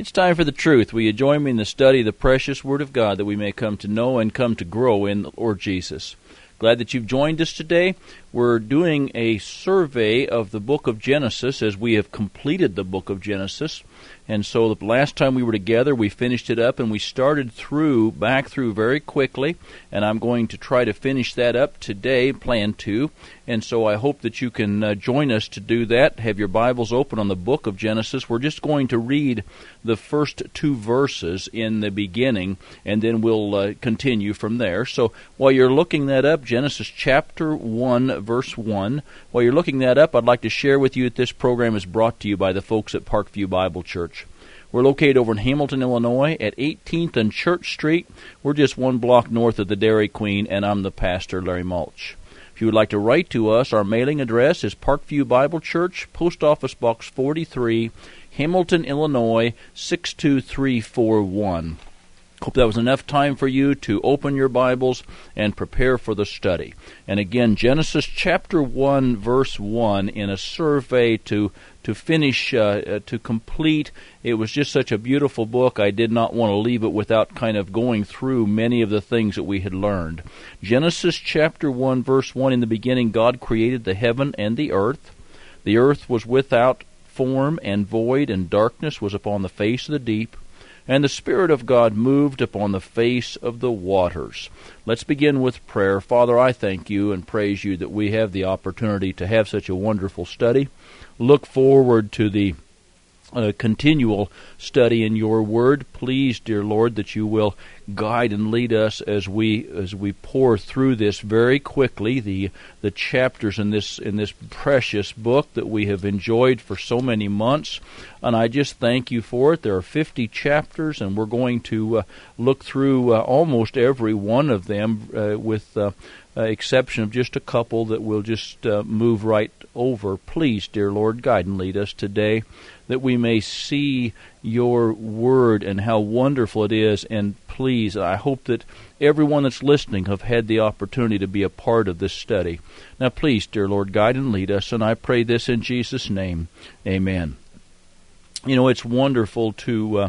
It's time for the truth. Will you join me in the study of the precious Word of God that we may come to know and come to grow in the Lord Jesus? Glad that you've joined us today. We're doing a survey of the book of Genesis as we have completed the book of Genesis. And so the last time we were together, we finished it up and we started back through very quickly. And I'm going to try to finish that up today, plan to. And so I hope that you can join us to do that. Have your Bibles open on the book of Genesis. We're just going to read the first two verses in the beginning, and then we'll continue from there. So while you're looking that up, Genesis chapter 1, verse 1. While you're looking that up, I'd like to share with you that this program is brought to you by the folks at Parkview Bible Church. We're located over in Hamilton, Illinois at 18th and Church Street. We're just one block north of the Dairy Queen, and I'm the pastor, Larry Mulch. If you would like to write to us, our mailing address is Parkview Bible Church, Post Office Box 43, Hamilton, Illinois, 62341. Hope that was enough time for you to open your Bibles and prepare for the study. And again, Genesis chapter 1, verse 1, in a survey to finish, to complete. It was just such a beautiful book, I did not want to leave it without kind of going through many of the things that we had learned. Genesis chapter 1, verse 1, in the beginning God created the heaven and the earth. The earth was without form and void, and darkness was upon the face of the deep. And the Spirit of God moved upon the face of the waters. Let's begin with prayer. Father, I thank you and praise you that we have the opportunity to have such a wonderful study. Look forward to the continual study in your word. Please, dear Lord, that you will guide and lead us as we pour through this very quickly, the chapters in this precious book that we have enjoyed for so many months. And I just thank you for it. There are 50 chapters, and we're going to look through almost every one of them with exception of just a couple that we'll just move right over. Please, dear Lord, guide and lead us today, that we may see your word and how wonderful it is. And please, I hope that everyone that's listening have had the opportunity to be a part of this study. Now, please, dear Lord, guide and lead us, and I pray this in Jesus' name. Amen. You know, it's wonderful to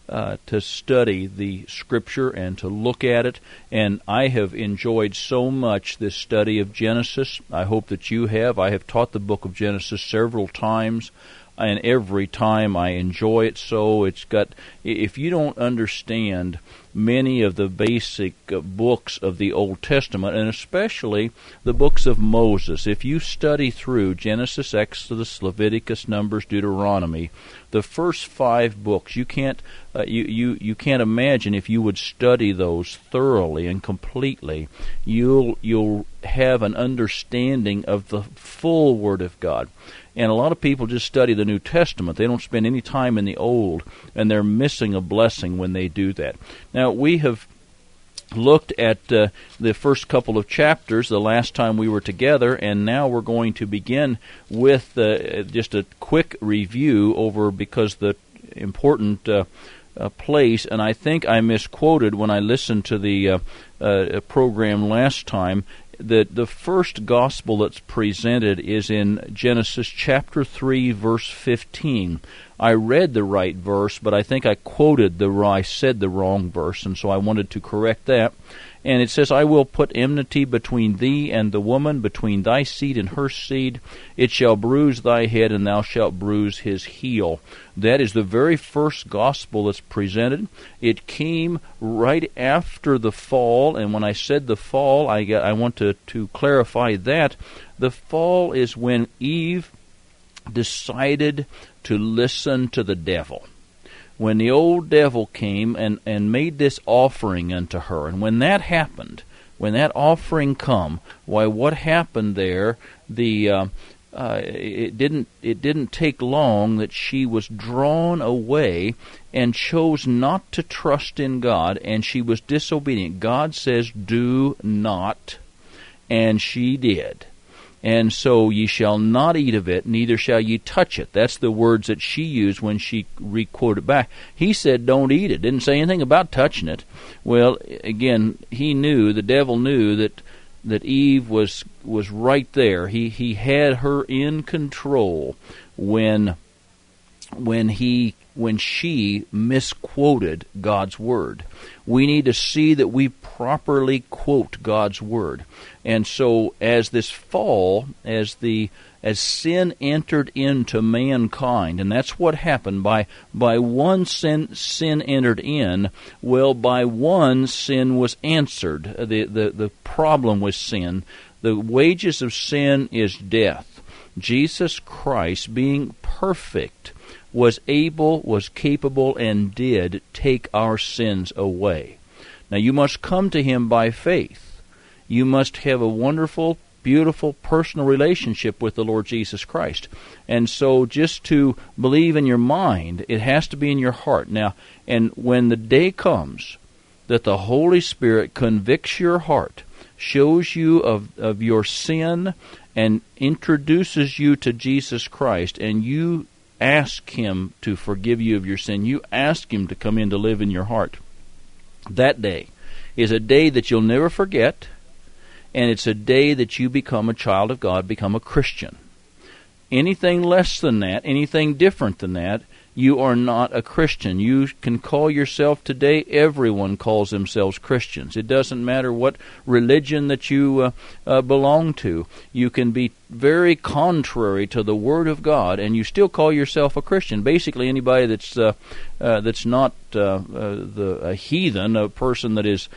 study the Scripture and to look at it, and I have enjoyed so much this study of Genesis. I hope that you have. I have taught the book of Genesis several times, and every time I enjoy it so. If you don't understand many of the basic books of the Old Testament, and especially the books of Moses, if you study through Genesis, Exodus, Leviticus, Numbers, Deuteronomy, the first 5 books, you can't imagine if you would study those thoroughly and completely, you'll have an understanding of the full Word of God. And a lot of people just study the New Testament. They don't spend any time in the Old, and they're missing a blessing when they do that. Now, we have looked at the first couple of chapters the last time we were together, and now we're going to begin with just a quick review over, because the important place, and I think I misquoted when I listened to the program last time, that the first gospel that's presented is in Genesis chapter 3, verse 15. I read the right verse, but I think I said the wrong verse, and so I wanted to correct that. And it says, I will put enmity between thee and the woman, between thy seed and her seed. It shall bruise thy head, and thou shalt bruise his heel. That is the very first gospel that's presented. It came right after the fall, and when I said the fall, I want to clarify that. The fall is when Eve decided to listen to the devil. When the old devil came and made this offering unto her, and when that happened, when that offering come, why, what happened there? It didn't take long that she was drawn away and chose not to trust in God, and she was disobedient. God says, "Do not," and she did. And so ye shall not eat of it, neither shall ye touch it. That's the words that she used when she re-quoted back. He said, don't eat it. Didn't say anything about touching it. Well, again, the devil knew that Eve was right there. He had her in control when he when she misquoted God's Word. We need to see that we properly quote God's Word. And so as this fall, as sin entered into mankind, and that's what happened. By one sin entered in, well, by one sin was answered. The problem with sin, the wages of sin is death. Jesus Christ, being perfect, was able, was capable, and did take our sins away. Now you must come to Him by faith. You must have a wonderful, beautiful personal relationship with the Lord Jesus Christ. And so just to believe in your mind, it has to be in your heart. Now, and when the day comes that the Holy Spirit convicts your heart, shows you of your sin, and introduces you to Jesus Christ, and you ask Him to forgive you of your sin, you ask Him to come in to live in your heart, that day is a day that you'll never forget, and it's a day that you become a child of God, become a Christian. Anything less than that, anything different than that, you are not a Christian. You can call yourself today, everyone calls themselves Christians. It doesn't matter what religion that you belong to. You can be very contrary to the Word of God, and you still call yourself a Christian. Basically, anybody that's not a heathen, a person that is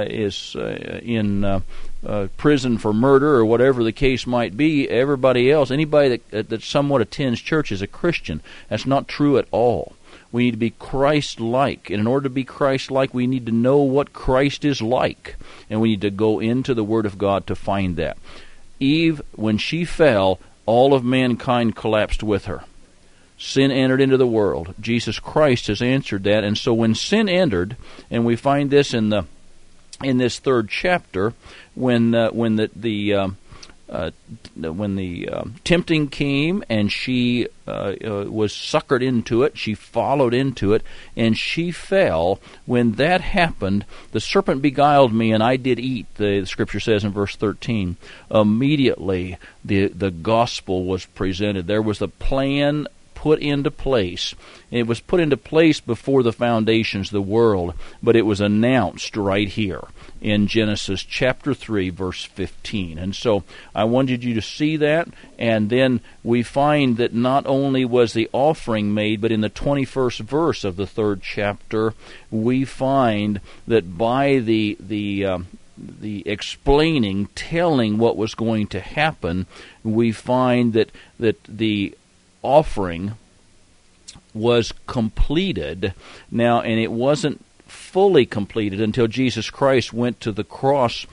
in prison for murder or whatever the case might be, everybody else, anybody that somewhat attends church is a Christian. That's not true at all. We need to be Christ-like, and in order to be Christ-like, we need to know what Christ is like, and we need to go into the Word of God to find that. Eve, when she fell, all of mankind collapsed with her. Sin entered into the world. Jesus Christ has answered that, and so when sin entered, and we find this in this third chapter, when the tempting came and she was suckered into it, she followed into it, and she fell. When that happened, the serpent beguiled me, and I did eat, the Scripture says in verse 13. Immediately, the gospel was presented. There was a plan put into place. It was put into place before the foundations of the world, but it was announced right here in Genesis chapter 3, verse 15. And so I wanted you to see that, and then we find that not only was the offering made, but in the 21st verse of the third chapter, we find that by the explaining, telling what was going to happen, we find that the offering was completed. Now, and it wasn't fully completed until Jesus Christ went to the cross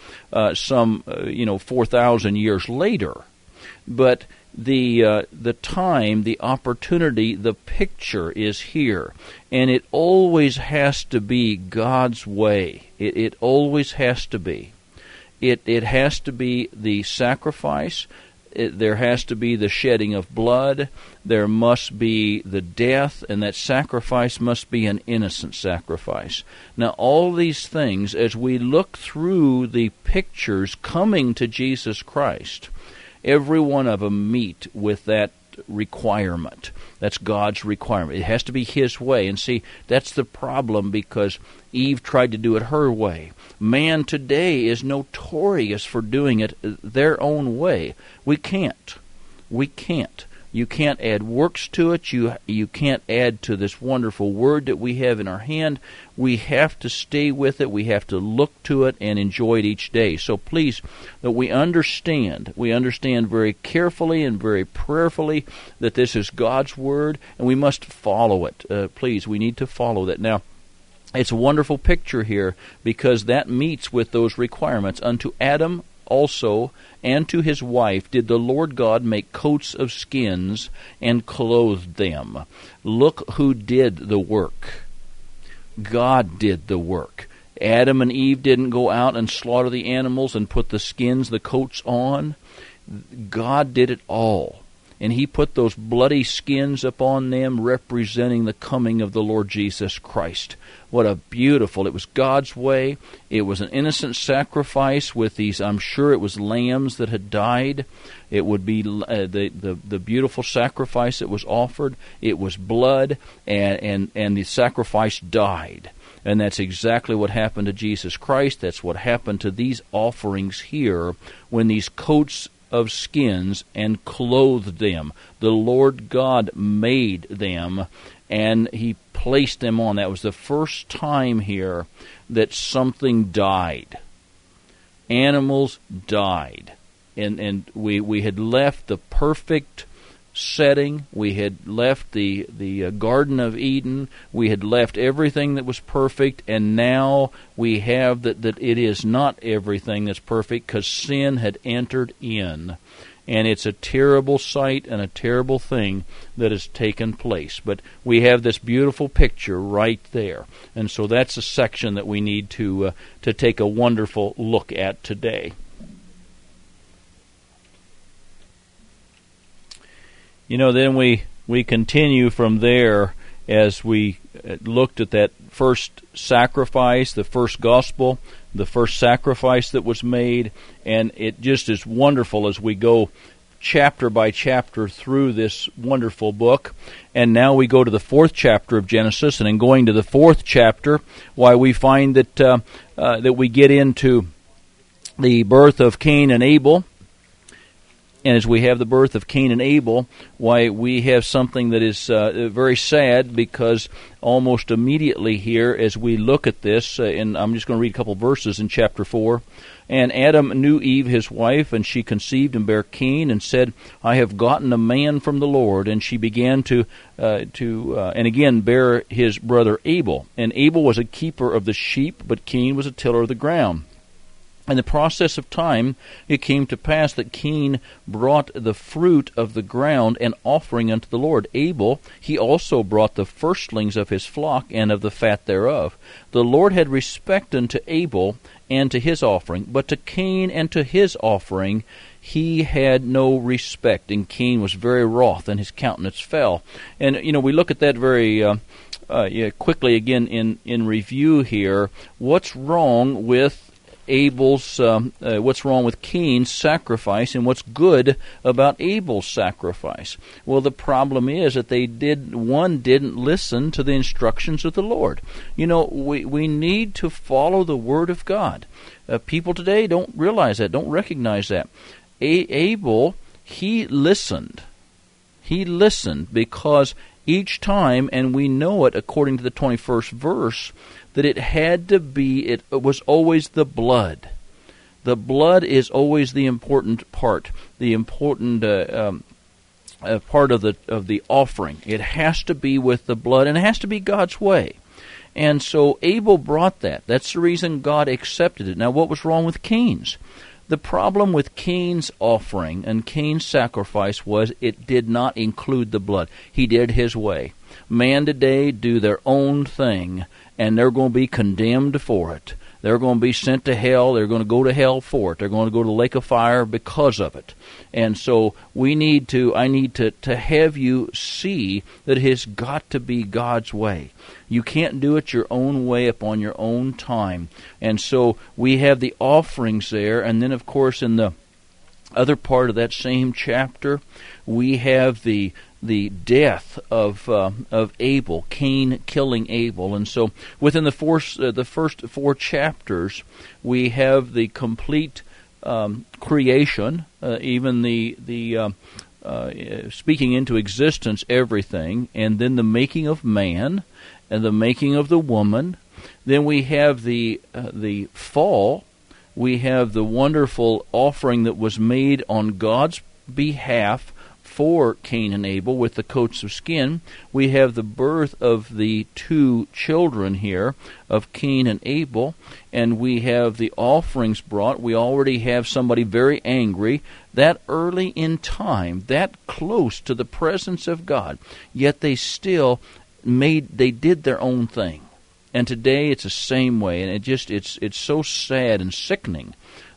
4,000 years later. But the time, the opportunity, the picture is here. And it always has to be God's way. It always has to be. It has to be the sacrifice. There has to be the shedding of blood. There must be the death, and that sacrifice must be an innocent sacrifice. Now, all these things, as we look through the pictures coming to Jesus Christ, every one of them meet with that requirement. That's God's requirement. It has to be His way. And see, that's the problem, because Eve tried to do it her way. Man today is notorious for doing it their own way. We can't. You can't add works to it. You can't add to this wonderful Word that we have in our hand. We have to stay with it. We have to look to it and enjoy it each day. So please, that we understand very carefully and very prayerfully that this is God's Word, and we must follow it. Please, we need to follow that. Now, it's a wonderful picture here, because that meets with those requirements. Unto Adam also and to his wife did the Lord God make coats of skins and clothed them. Look who did the work. God did the work. Adam and Eve didn't go out and slaughter the animals and put the skins, the coats on. God did it all. and he put those bloody skins upon them, representing the coming of the Lord Jesus Christ. What a beautiful, it was God's way. It was an innocent sacrifice with these, I'm sure it was lambs that had died. It would be the beautiful sacrifice that was offered. It was blood, and the sacrifice died. And that's exactly what happened to Jesus Christ. That's what happened to these offerings here when these coats of skins and clothed them. The Lord God made them, and he placed them on. That was the first time here that something died. Animals died. And we had left the perfect setting. We had left the Garden of Eden. We had left everything that was perfect, and now we have that it is not everything that's perfect, because sin had entered in. And it's a terrible sight and a terrible thing that has taken place. But we have this beautiful picture right there. And so that's a section that we need to take a wonderful look at today. Then we continue from there as we looked at that first sacrifice, the first gospel, the first sacrifice that was made, and it just is wonderful as we go chapter by chapter through this wonderful book. And now we go to the 4th chapter of Genesis, and in going to the 4th chapter, we find that we get into the birth of Cain and Abel. And as we have the birth of Cain and Abel, we have something that is very sad, because almost immediately here, as we look at this, and I'm just going to read a couple verses in chapter 4. And Adam knew Eve his wife, and she conceived and bare Cain, and said, I have gotten a man from the Lord. And she began to again bear his brother Abel. And Abel was a keeper of the sheep, but Cain was a tiller of the ground. In the process of time, it came to pass that Cain brought the fruit of the ground an offering unto the Lord. Abel, he also brought the firstlings of his flock and of the fat thereof. The Lord had respect unto Abel and to his offering, but to Cain and to his offering he had no respect. And Cain was very wroth, and his countenance fell. And, we look at that very quickly again in review here. What's wrong with what's wrong with Cain's sacrifice, and what's good about Abel's sacrifice? Well, the problem is that one didn't listen to the instructions of the Lord. We need to follow the Word of God. People today don't realize that, don't recognize that. Abel, he listened. He listened because each time, and we know it according to the 21st verse, that it was always the blood. The blood is always the important part, the important part of the offering. It has to be with the blood, and it has to be God's way. And so Abel brought that. That's the reason God accepted it. Now, what was wrong with Cain's? The problem with Cain's offering and Cain's sacrifice was it did not include the blood. He did his way. Man today do their own thing, and they're going to be condemned for it. They're going to be sent to hell. They're going to go to hell for it. They're going to go to the lake of fire because of it. And so I need to have you see that it has got to be God's way. You can't do it your own way upon your own time. And so we have the offerings there, and then of course in the other part of that same chapter, we have the death of Abel, Cain killing Abel. And so within the first 4 chapters, we have the complete creation, even the speaking into existence everything, and then the making of man, and the making of the woman. Then we have the fall. We have the wonderful offering that was made on God's behalf for Cain and Abel with the coats of skin. We have the birth of the 2 children here of Cain and Abel, and we have the offerings brought. We already have somebody very angry, that early in time, that close to the presence of God, yet they still did their own thing. And today it's the same way, and it's so sad and sickening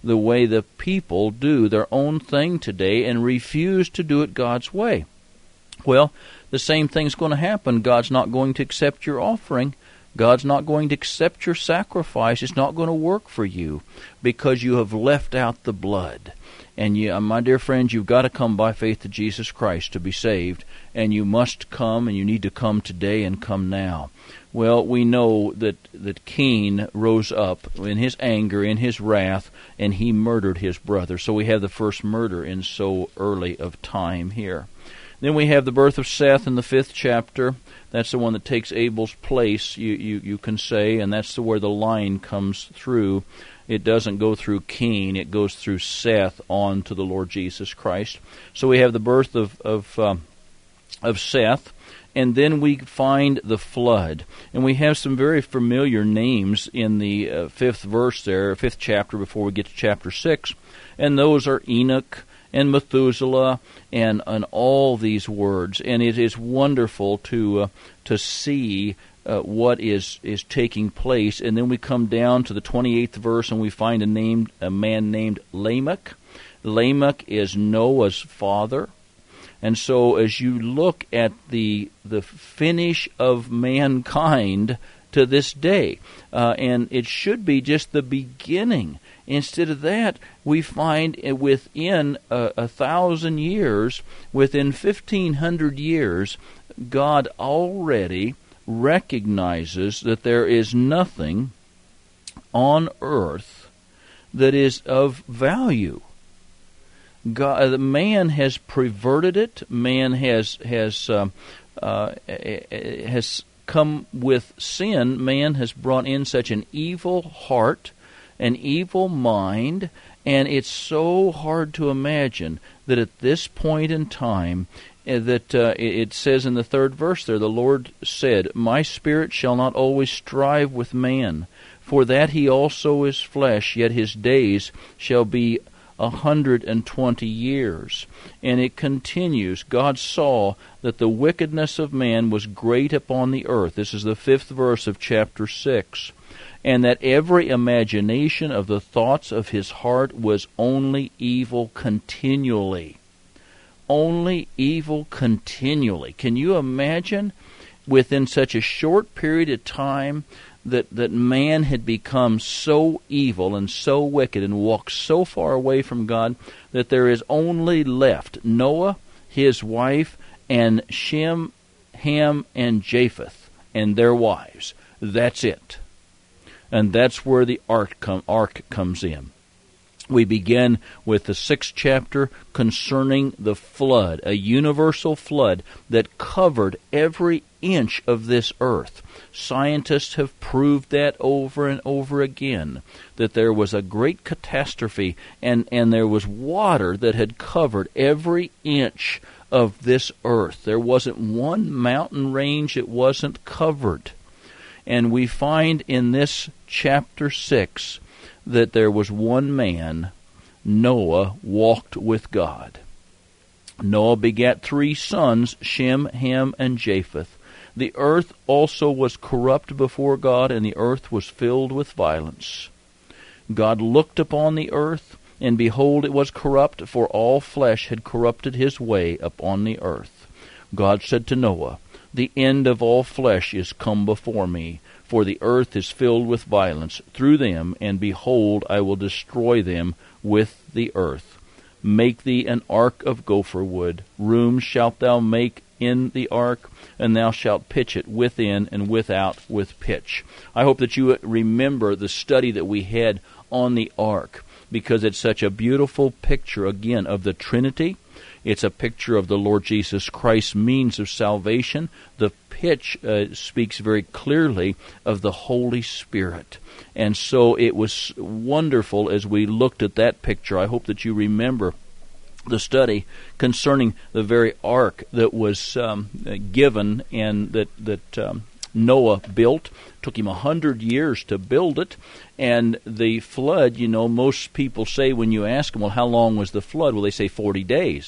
the way the people do their own thing today and refuse to do it God's way. Well, the same thing's going to happen. God's not going to accept your offering. God's not going to accept your sacrifice. It's not going to work for you because you have left out the blood. And you, my dear friends, you've got to come by faith to Jesus Christ to be saved. And you must come, and you need to come today and come now. Well, we know that Cain rose up in his anger, in his wrath, and he murdered his brother. So we have the first murder in so early of time here. Then we have the birth of Seth in the 5th chapter. That's the one that takes Abel's place, you can say, and that's where the line comes through. It doesn't go through Cain, it goes through Seth on to the Lord Jesus Christ. So we have the birth of Seth, and then we find the flood. And we have some very familiar names in the 5th verse there, 5th chapter before we get to chapter 6, and those are Enoch and Methuselah, and all these words. And it is wonderful to see what is taking place. And then we come down to the 28th verse, and we find a man named Lamech. Lamech is Noah's father. And so as you look at the finish of mankind to this day, and it should be just the beginning. Instead of that, we find within 1,000 years, within 1,500 years, God already recognizes that there is nothing on earth that is of value. Man has perverted it. Man has come with sin. Man has brought in such an evil heart, an evil mind, and it's so hard to imagine that at this point in time, that it says in the 3rd verse there, the Lord said, "My spirit shall not always strive with man, for that he also is flesh, yet his days shall be 120 years. And it continues, God saw that the wickedness of man was great upon the earth. This is the 5th verse of chapter 6. And that every imagination of the thoughts of his heart was only evil continually. Only evil continually. Can you imagine within such a short period of time that man had become so evil and so wicked and walked so far away from God that there is only left Noah, his wife, and Shem, Ham, and Japheth, and their wives. That's it. And that's where the ark comes in. We begin with the 6th chapter concerning the flood, a universal flood that covered every inch of this earth. Scientists have proved that over and over again, that there was a great catastrophe and there was water that had covered every inch of this earth. There wasn't one mountain range that wasn't covered. And we find in this chapter 6 that there was one man, Noah, walked with God. Noah begat 3 sons, Shem, Ham, and Japheth. The earth also was corrupt before God, and the earth was filled with violence. God looked upon the earth, and behold, it was corrupt, for all flesh had corrupted his way upon the earth. God said to Noah, "The end of all flesh is come before me, for the earth is filled with violence through them, and behold, I will destroy them with the earth. Make thee an ark of gopher wood. Rooms shalt thou make in the ark, and thou shalt pitch it within and without with pitch." I hope that you remember the study that we had on the ark, because it's such a beautiful picture, again, of the Trinity. It's a picture of the Lord Jesus Christ's means of salvation. The pitch speaks very clearly of the Holy Spirit. And so it was wonderful as we looked at that picture. I hope that you remember the study concerning the very ark that was given and that Noah built. It took him 100 years to build it. And the flood, most people say when you ask them, well, how long was the flood? Well, they say 40 days.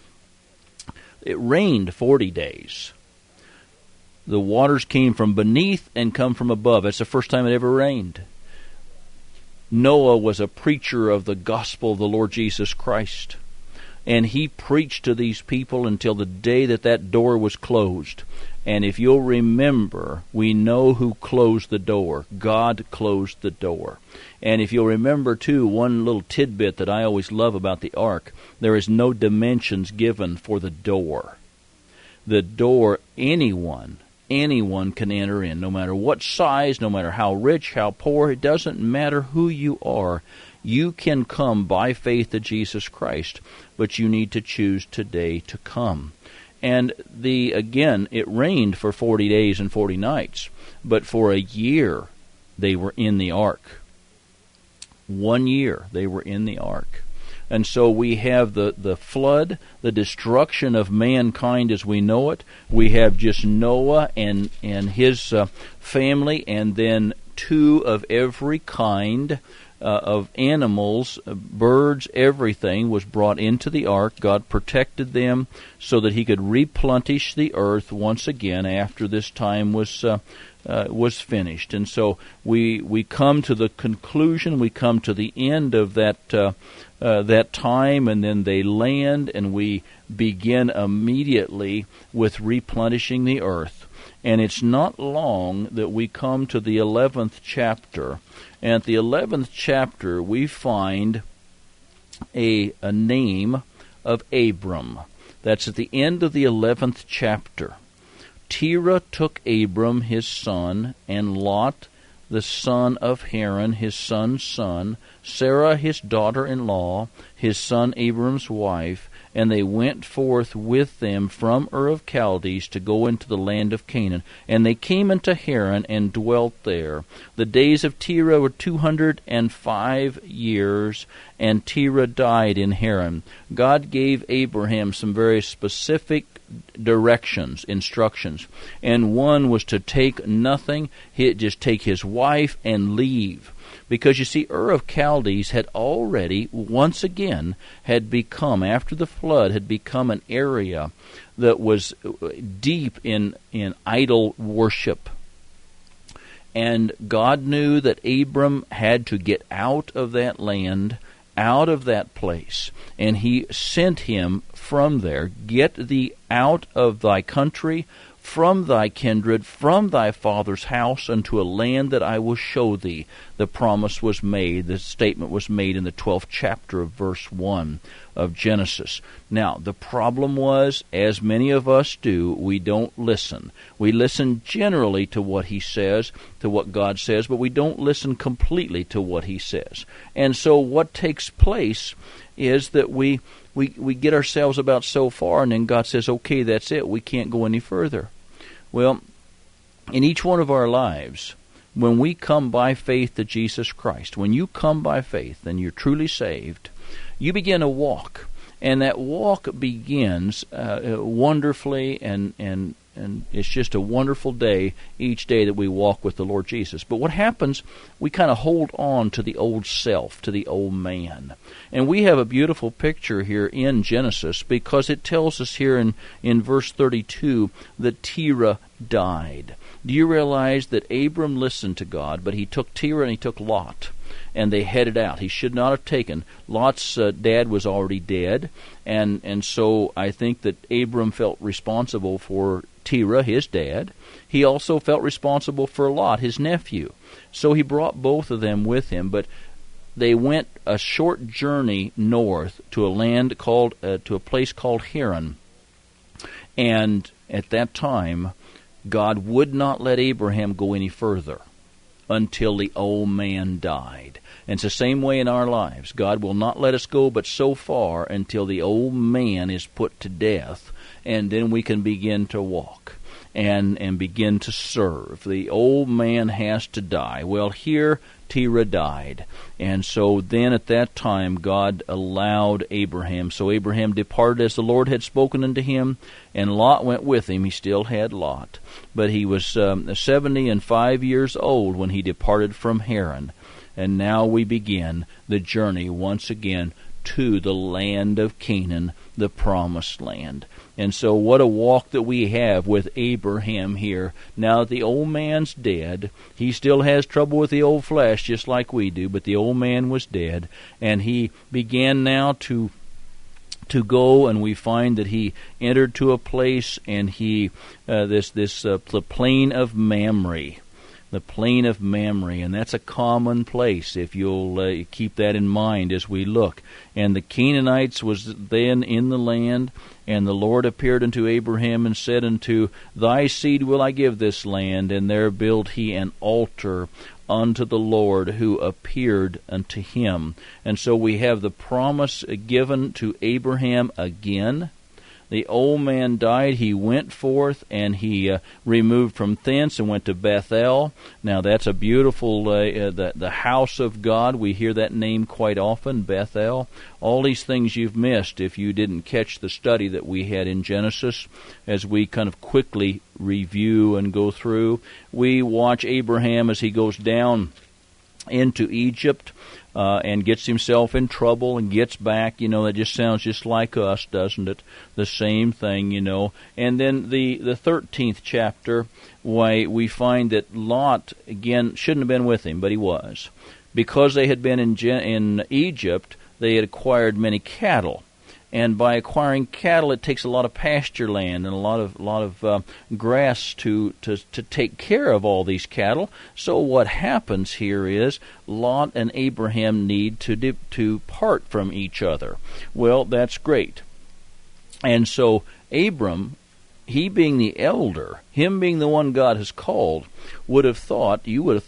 It rained 40 days. The waters came from beneath and come from above. That's the first time it ever rained. Noah was a preacher of the gospel of the Lord Jesus Christ. And he preached to these people until the day that door was closed. And if you'll remember, we know who closed the door. God closed the door. And if you'll remember, too, one little tidbit that I always love about the ark, there is no dimensions given for the door. The door, anyone can enter in, no matter what size, no matter how rich, how poor. It doesn't matter who you are. You can come by faith to Jesus Christ, but you need to choose today to come. And again, it rained for 40 days and 40 nights, but for a year they were in the ark. 1 year they were in the ark. And so we have the flood, the destruction of mankind as we know it. We have just Noah and his family, and then 2 of every kind of animals, birds, everything was brought into the ark. God protected them so that he could replenish the earth once again after this time was finished. And so we come to the conclusion, we come to the end of that time, and then they land, and we begin immediately with replenishing the earth. And it's not long that we come to the 11th chapter. And at the 11th chapter, we find a name of Abram. That's at the end of the 11th chapter. Terah took Abram his son, and Lot the son of Haran his son's son, Sarah his daughter-in-law, his son Abram's wife, and they went forth with them from Ur of Chaldees to go into the land of Canaan. And they came into Haran and dwelt there. The days of Terah were 205 years, and Terah died in Haran. God gave Abraham some very specific directions, instructions. And one was to take nothing, just take his wife and leave. Because you see, Ur of Chaldees had already, once again, had become, after the flood, had become an area that was deep in idol worship. And God knew that Abram had to get out of that land, out of that place. And he sent him from there. Get thee out of thy country, from thy kindred, from thy father's house, unto a land that I will show thee. The promise was made, the statement was made in the 12th chapter of verse 1 of Genesis. Now, the problem was, as many of us do, we don't listen. We listen generally to what he says, to what God says, but we don't listen completely to what he says. And so what takes place is that we get ourselves about so far, and then God says, okay, that's it, we can't go any further. Well, in each one of our lives, when we come by faith to Jesus Christ, when you come by faith and you're truly saved, you begin a walk. And that walk begins wonderfully, and it's just a wonderful day each day that we walk with the Lord Jesus. But what happens, we kind of hold on to the old self, to the old man. And we have a beautiful picture here in Genesis, because it tells us here in verse 32 that Terah died. Do you realize that Abram listened to God, but he took Terah and he took Lot, and they headed out. He should not have taken. Lot's dad was already dead, and so I think that Abram felt responsible for Terah, his dad. He also felt responsible for Lot, his nephew. So he brought both of them with him, but they went a short journey north to a land called, to a place called Haran. And at that time, God would not let Abraham go any further until the old man died. And it's the same way in our lives. God will not let us go but so far until the old man is put to death, and then we can begin to walk and begin to serve. The old man has to die. Well, here Terah died. And so then at that time God allowed Abraham. So Abraham departed as the Lord had spoken unto him, and Lot went with him. He still had Lot. But he was 75 years old when he departed from Haran. And now we begin the journey once again to the land of Canaan, the promised land. And so what a walk that we have with Abraham here. Now that the old man's dead, he still has trouble with the old flesh just like we do, but the old man was dead, and he began now to go, and we find that he entered to a place, and he the plain of Mamre. The plain of Mamre, and that's a common place, if you'll keep that in mind as we look. And the Canaanites was then in the land, and the Lord appeared unto Abraham and said unto, Thy seed will I give this land, and there built he an altar unto the Lord who appeared unto him. And so we have the promise given to Abraham again. The old man died. He went forth, and he removed from thence and went to Bethel. Now that's a beautiful, the house of God. We hear that name quite often, Bethel. All these things you've missed if you didn't catch the study that we had in Genesis. As we kind of quickly review and go through, we watch Abraham as he goes down into Egypt. And gets himself in trouble and gets back. That just sounds just like us, doesn't it? The same thing, And then the 13th chapter, why we find that Lot, again, shouldn't have been with him, but he was. Because they had been in Egypt, they had acquired many cattle. And by acquiring cattle, it takes a lot of pasture land and a lot of grass to take care of all these cattle. So what happens here is Lot and Abraham need to part from each other. Well, that's great. And so Abram, he being the elder, him being the one God has called, I would have thought,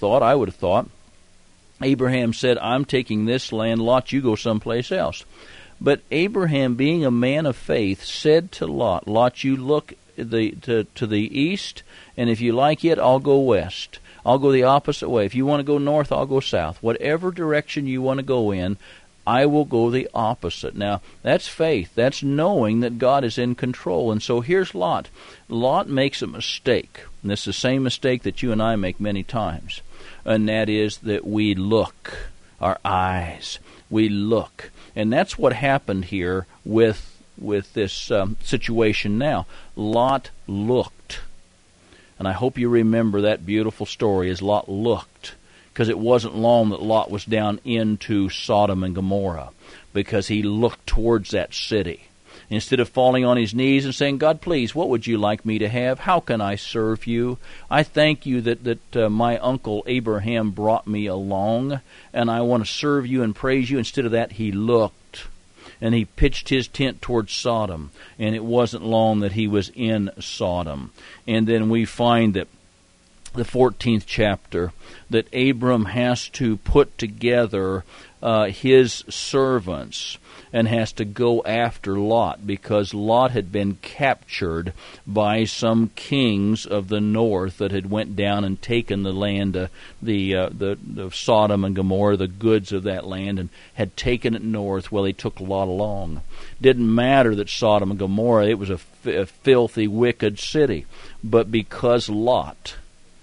Abraham said, I'm taking this land, Lot, you go someplace else. But Abraham, being a man of faith, said to Lot, Lot, you look to the east, and if you like it, I'll go west. I'll go the opposite way. If you want to go north, I'll go south. Whatever direction you want to go in, I will go the opposite. Now, that's faith. That's knowing that God is in control. And so here's Lot. Lot makes a mistake. And this is the same mistake that you and I make many times. And that is that we look. Our eyes. We look. And that's what happened here with this situation now. Lot looked. And I hope you remember that beautiful story as Lot looked. Because it wasn't long that Lot was down into Sodom and Gomorrah. Because he looked towards that city. Instead of falling on his knees and saying, God, please, what would you like me to have? How can I serve you? I thank you that my uncle Abraham brought me along, and I want to serve you and praise you. Instead of that, he looked, and he pitched his tent towards Sodom, and it wasn't long that he was in Sodom. And then we find that the 14th chapter, that Abram has to put together his servants and has to go after Lot, because Lot had been captured by some kings of the north that had went down and taken the land, the Sodom and Gomorrah, the goods of that land, and had taken it north. Well, they took Lot along. Didn't matter that Sodom and Gomorrah, it was a filthy, wicked city. But because Lot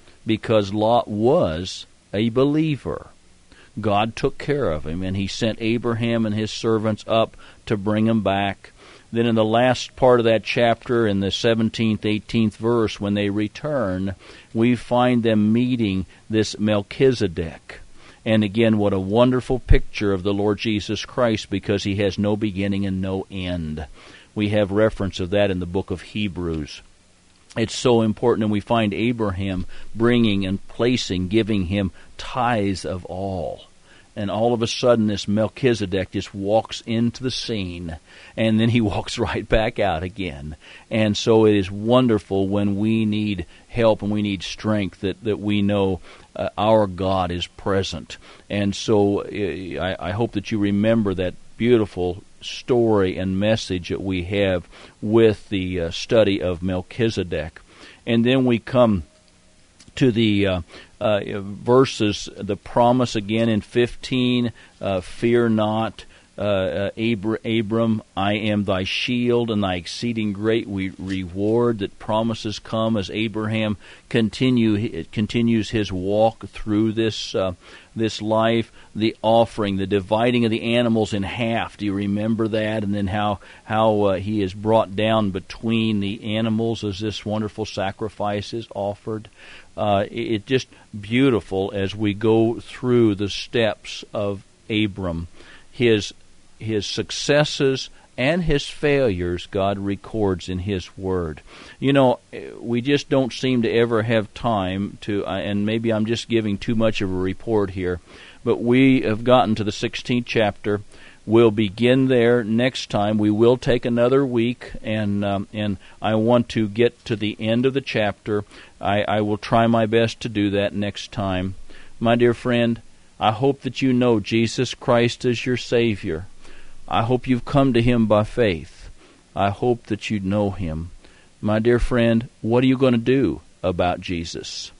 was a believer, God took care of him, and he sent Abraham and his servants up to bring him back. Then in the last part of that chapter, in the 17th, 18th verse, when they return, we find them meeting this Melchizedek. And again, what a wonderful picture of the Lord Jesus Christ, because he has no beginning and no end. We have reference of that in the book of Hebrews. It's so important, and we find Abraham bringing and placing, giving him tithes of all. And all of a sudden, this Melchizedek just walks into the scene, and then he walks right back out again. And so it is wonderful when we need help and we need strength that we know our God is present. And so I hope that you remember that beautiful story and message that we have with the study of Melchizedek. And then we come to the verses, the promise again in 15, fear not. Abram, I am thy shield and thy exceeding great reward, that promises come as Abraham continues his walk through this life. The offering, the dividing of the animals in half. Do you remember that? And then how he is brought down between the animals as this wonderful sacrifice is offered. It's just beautiful as we go through the steps of Abram. His successes and his failures God records in His Word. You know, we just don't seem to ever have time to, and maybe I'm just giving too much of a report here, but we have gotten to the 16th chapter. We'll begin there next time. We will take another week, and I want to get to the end of the chapter. I will try my best to do that next time. My dear friend, I hope that you know Jesus Christ as your Savior. I hope you've come to Him by faith. I hope that you know Him. My dear friend, what are you going to do about Jesus?